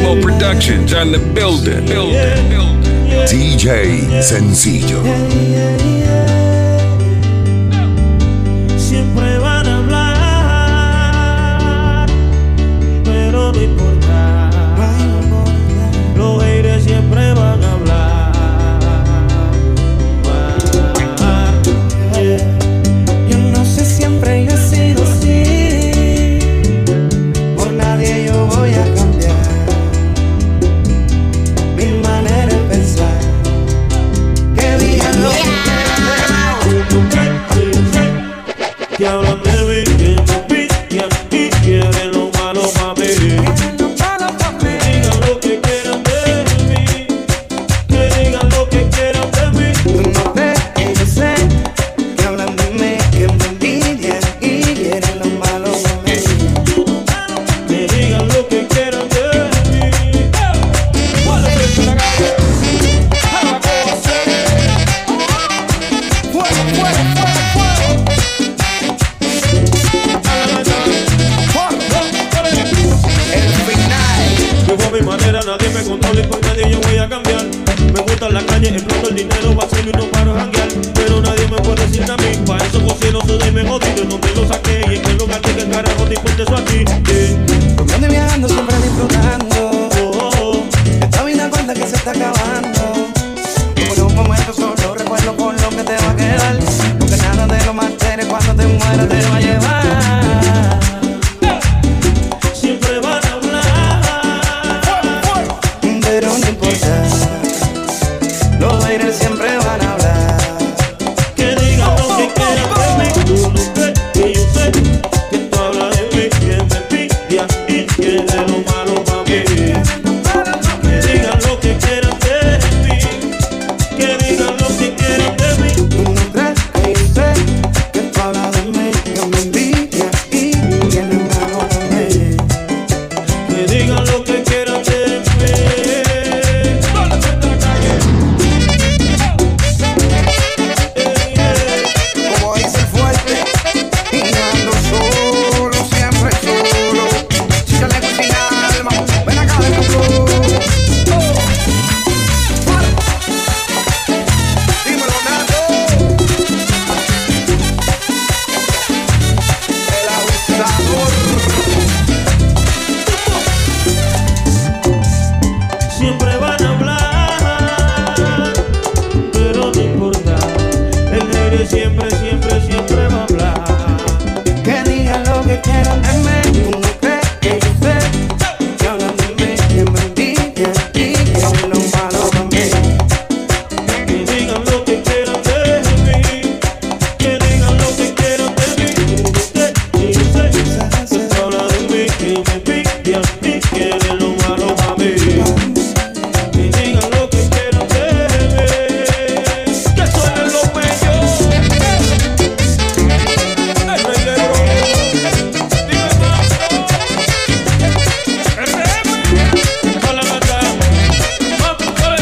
Máximo Productions on the building. DJ Sencillo. Siempre van a hablar, pero no importa. Los haters siempre van a hablar. Yo no sé, siempre yo he sido así. Por nadie yo voy a cambiar mi manera de pensar. Que digan lo que Que hablan de mí, que me pillan y quieren lo malo para mí. Que digan lo que quieran de mí. Que digan lo que quieran de mí. tú no ves que yo sé que hablan de mí, que me envidian y quieren lo malo para mí. Que digan lo que quieran de mí. ¿Cuál es el la calle? Fuego, fuego, fuego, fuego. Vivo a mi manera, nadie me controla y por nadie yo voy a cambiar. Me gusta la calle, exploto el dinero, vacilo y no paro a janguear. Pero nadie me puede decir a mí, pa' eso cocino, sudé y me jodí. De donde lo saqué y en qué lugar que el carajo te importa eso a ti. Comiendo y viajando, siempre disfrutando. Oh, Esta vida cuenta que se está acabando. Por un momento solo recuerdo por lo que te va a quedar. Porque nada de lo material cuando te mueras te va a llevar. siempre van a hablar. Pero no importa, los aires siempre van a hablar. Que digan lo que quieran de mí. Tú no crees que yo sé que tú hablas de mí. Que me envidia y quiere lo malo para mí. Que digan lo que quieran de mí. Que digan lo que quieran de mí. Tú no crees que yo sé que tú hablas de mí, que me envidia y tienes mano de mí. Que digan lo que quieran de mí. ¿Dónde está la calle? Como dice el fuerte, y ando solo, siempre solo. Si yo le cocina al alma, ven acá de tu flow. Dímelo, Nato. El abusador. Siempre van a hablar, pero no importa. El aire siempre, siempre, siempre va a hablar. Que digan lo que quieran de mí. Tú no crees que yo sé que hablan de mí, que me envidian y quieren lo malo para mí. Que digan lo que quieran de mí. Que digan lo que quieran de mí. Que yo sé que tú hablas de mí. Que me envidian y quieren lo malo para mí. Que digan lo que quieran de mí. Que suenen los bellos. El rey de bro. Dime más. RM. Con la gata. Vamos, dale.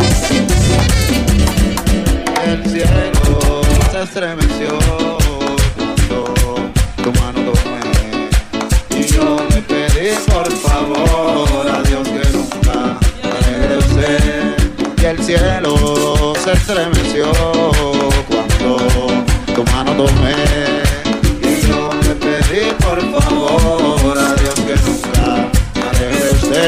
El cielo se estremeció cuando tu mano tomé y yo le pedí por favor a Dios que nunca me regrese. Y el cielo se estremeció cuando tu mano tomé y yo le pedí por favor a Dios que nunca me regrese.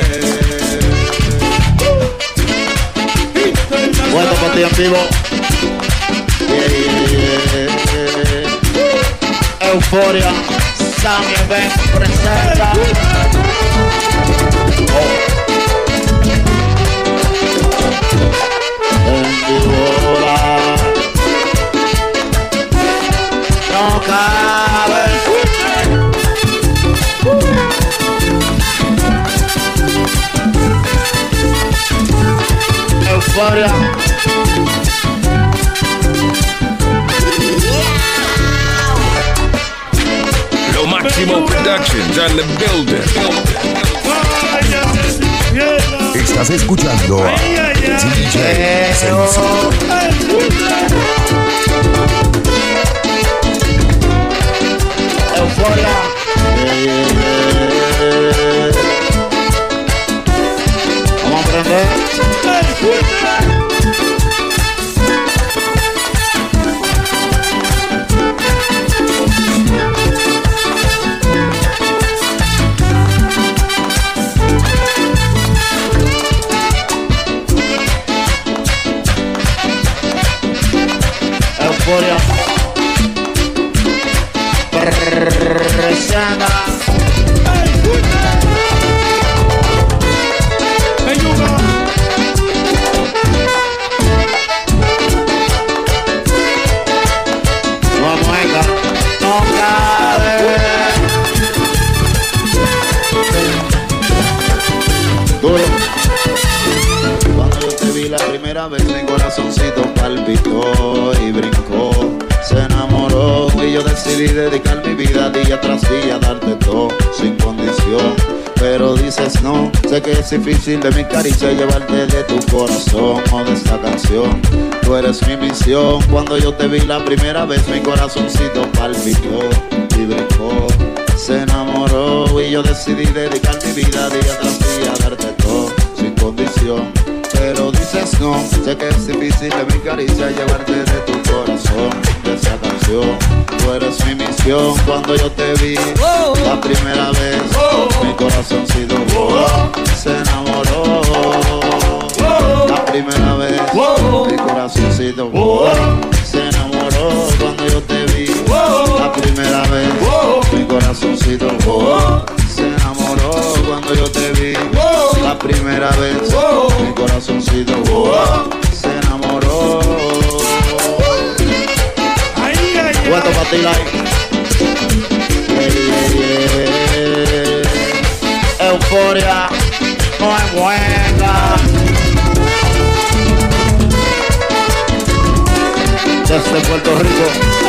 Bueno, por ti en vivo. Euforia, Sammy Event presenta. En vivo no cabe. Euforia. Lo Máximo Productions on the building. Estás escuchando a DJ Sencillo. Euforia. Euforia. Presenta. No mueca, no cabe. Duro. Cuando yo te vi la primera vez, mi corazoncito palpitó y brincó. Se enamoró y yo decidí dedicar mi vida día tras día, darte todo sin condición. Pero dices no, sé que es difícil de mi caricia llevarte de tu corazón o de esta canción. Tú eres mi misión. Cuando yo te vi la primera vez, mi corazoncito palpitó y brincó. Se enamoró y yo decidí dedicar mi vida día tras día, darte todo sin condición. Pero dices no, sé que es difícil de mi caricia llevarte de tu corazón, de esa canción. Tú eres mi misión. Cuando yo te vi la primera vez, mi corazoncito se enamoró. La primera vez, mi corazoncito se enamoró. Cuando yo te vi la primera vez, mi corazoncito se enamoró. Cuando yo te vi la primera vez, mi corazoncito se enamoró. Cuento para ti, Euforia, no es buena. Desde Puerto Rico.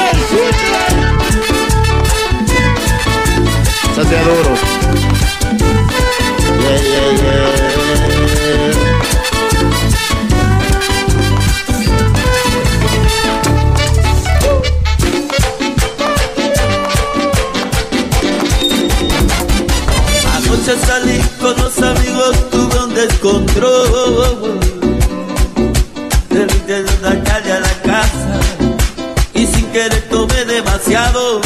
Se hace duro. Yeah, yeah, yeah. Anoche salí con los amigos, tuve un descontrol. De la calle a la casa y sin querer tomé demasiado.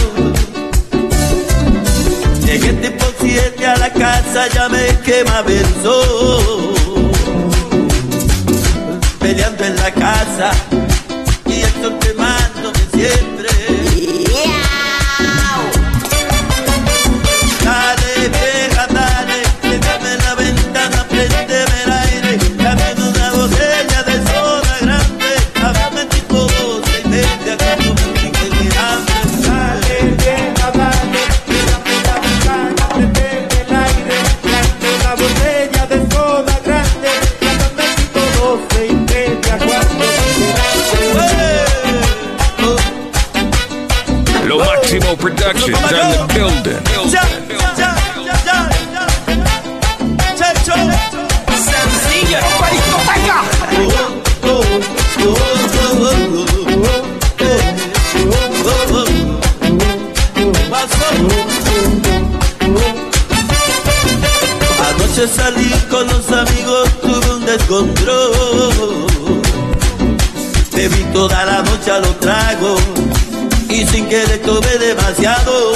Llegué tipo 7 a la casa, ya me quemaba el sol. Peleando en la casa y esto quemándome siempre. Dale, vieja, dale, déjame la ventana, préndeme el aire, dame una botella de soda grande, háblame tipo 12:30 cuando me pique mi hambre. Dale, vieja, dale, déjame la ventana, préndeme el aire, dame una botella de soda grande, háblame tipo 12:30 cuando me Lo Máximo Productions on the building. Sencilla, para discoteca. Anoche salí con los amigos, tuve un descontrol. Bebí toda la noche a los tragos y sin querer tomé demasiado.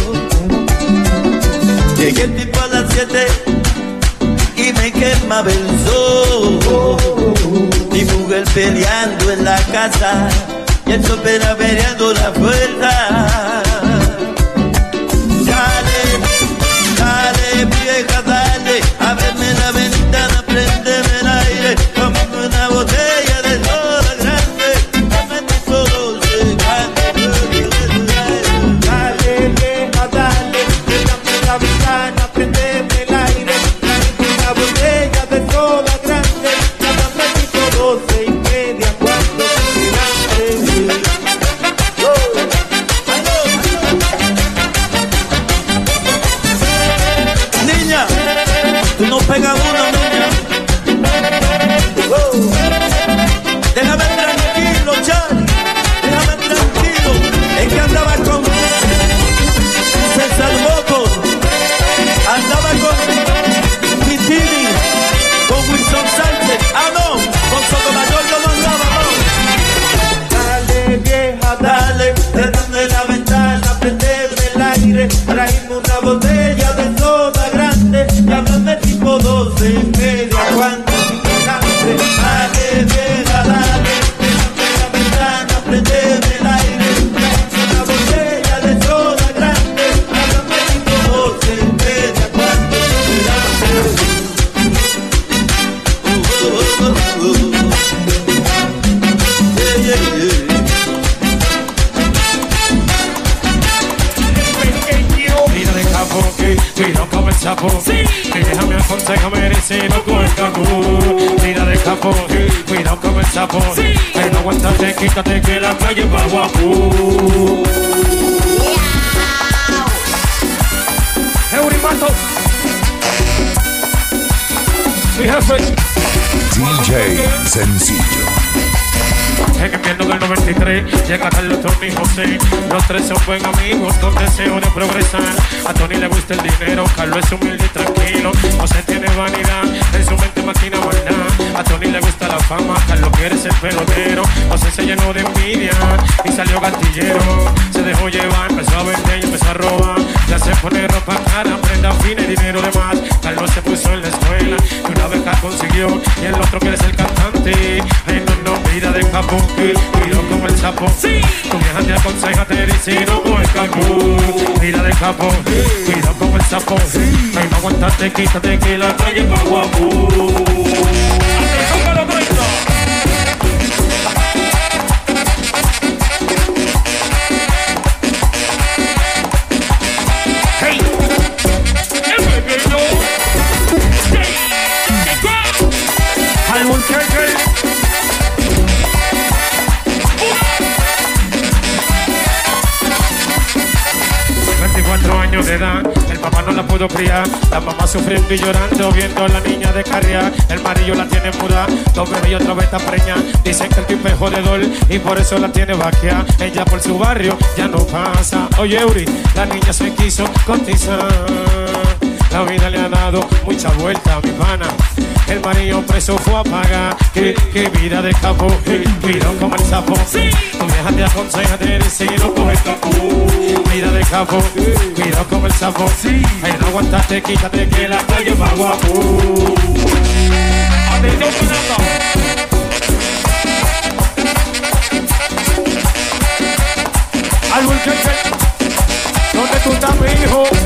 Llegué tipo a las 7 y me quemaba el sol. Mi mujer peleando en la casa y el sopera peleando la puerta. Dale, dale, vieja, dale, ábreme la ventana, préndeme el aire, tómame una botella de soda grande, dame tipo 12 grande. Dale, vieja, dale, déjame la ventana, préndeme el aire, dame una botella de soda grande, dame tipo 12:30 cuando me hambre. capo. Y déjame aconsejame diciendo con el cangú. Vida de capo, cuidado con el sapo. Ay, no aguantate, quítate que la calle va guapo. Eurimato. Mi jefe. DJ Sencillo. En invierno del 93 llega Carlos, Tony y José. Los tres son buen amigos con deseo de progresar. A Tony le gusta el dinero, Carlos es humilde y tranquilo. José tiene vanidad, en su mente maquina maldad. A Tony le gusta la fama, Carlos quiere ser pelotero. José se llenó de envidia y salió gatillero. Se dejó llevar, empezó a vender y empezó a robar. Ya se pone ropa cara, prenda fina y dinero de más. Carlos se puso en la escuela y una beca consiguió. Y el otro quiere ser cantante. Ay, no, vida de capo. Cuido como el sapo. Tu vieja te aconseja, te dice no como el cangú. Vida de capo, cuido como el sapo. Ay, no aguantate, quítate que la calle va guapo. ¡Atención que lo grito! ¡Hey! ¡El pequeño! ¡Algún cheque! 24 años de edad, el papá no la pudo criar. La mamá sufriendo y llorando, viendo a la niña de carriar. El marido la tiene muda, dos bebés y otra vez está preña. Dicen que el tipo es jodedor y por eso la tiene vaquea. Ella por su barrio ya no pasa. Oye, Euri, la niña se quiso cotizar. La vida le ha dado mucha vuelta a mi pana. El marido preso fue a pagar. Que vida de capo, cuidado como el sapo. Tu vieja te aconseja, te dice no coge capo. Vida de capo, cuidado como el sapo. Ay, no aguantaste, quítate que la calle va guapo. Atención, Fernando. Algo que ¿dónde tú estás, mi hijo?